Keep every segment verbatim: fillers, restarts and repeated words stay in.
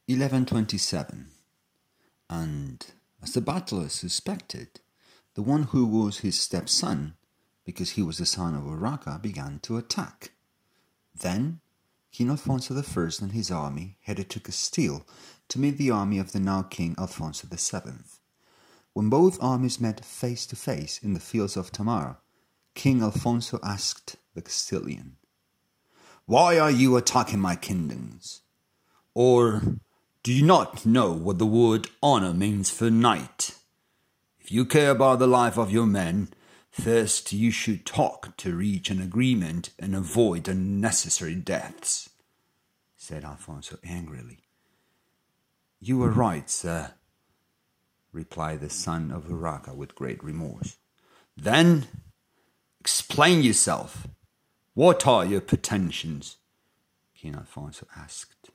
eleven twenty-seven. And, as the battler suspected, the one who was his stepson, because he was the son of Urraca, began to attack. Then King Alfonso the First and his army headed to Castile to meet the army of the now King Alfonso the Seventh. When both armies met face to face in the fields of Tamara, King Alfonso asked the Castilian, "Why are you attacking my kingdoms? Or do you not know what the word honor means for knight? If you care about the life of your men, first you should talk to reach an agreement and avoid unnecessary deaths," said Alfonso angrily. "You are right, sir," replied the son of Urraca with great remorse. "Then explain yourself. What are your pretensions?" King Alfonso asked.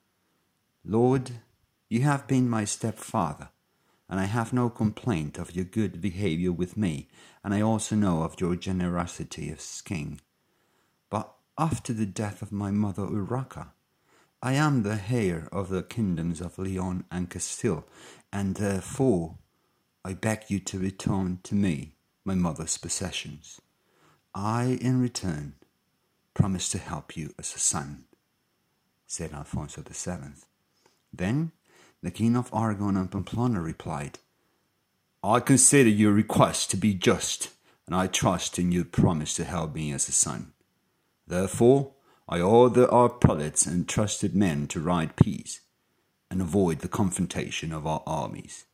"Lord, you have been my stepfather, and I have no complaint of your good behavior with me, and I also know of your generosity as king. But after the death of my mother Urraca, I am the heir of the kingdoms of Leon and Castile, and therefore I beg you to return to me my mother's possessions. I, in return, promise to help you as a son," said Alfonso the Seventh. Then the King of Aragon and Pamplona replied, "I consider your request to be just, and I trust in your promise to help me as a son. Therefore, I order our prelates and trusted men to ride peace, and avoid the confrontation of our armies."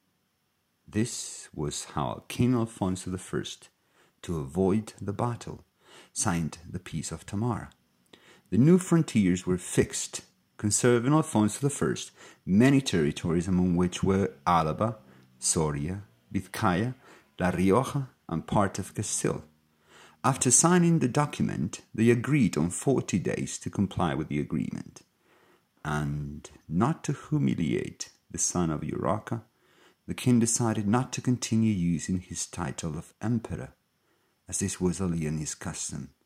This was how King Alfonso the First, to avoid the battle, signed the Peace of Tamara. The new frontiers were fixed, conserving Alfonso the First many territories, among which were Alaba, Soria, Vizcaya, La Rioja, and part of Castile. After signing the document, they agreed on forty days to comply with the agreement. And, not to humiliate the son of Urraca, the king decided not to continue using his title of emperor, as this was a Leonese custom.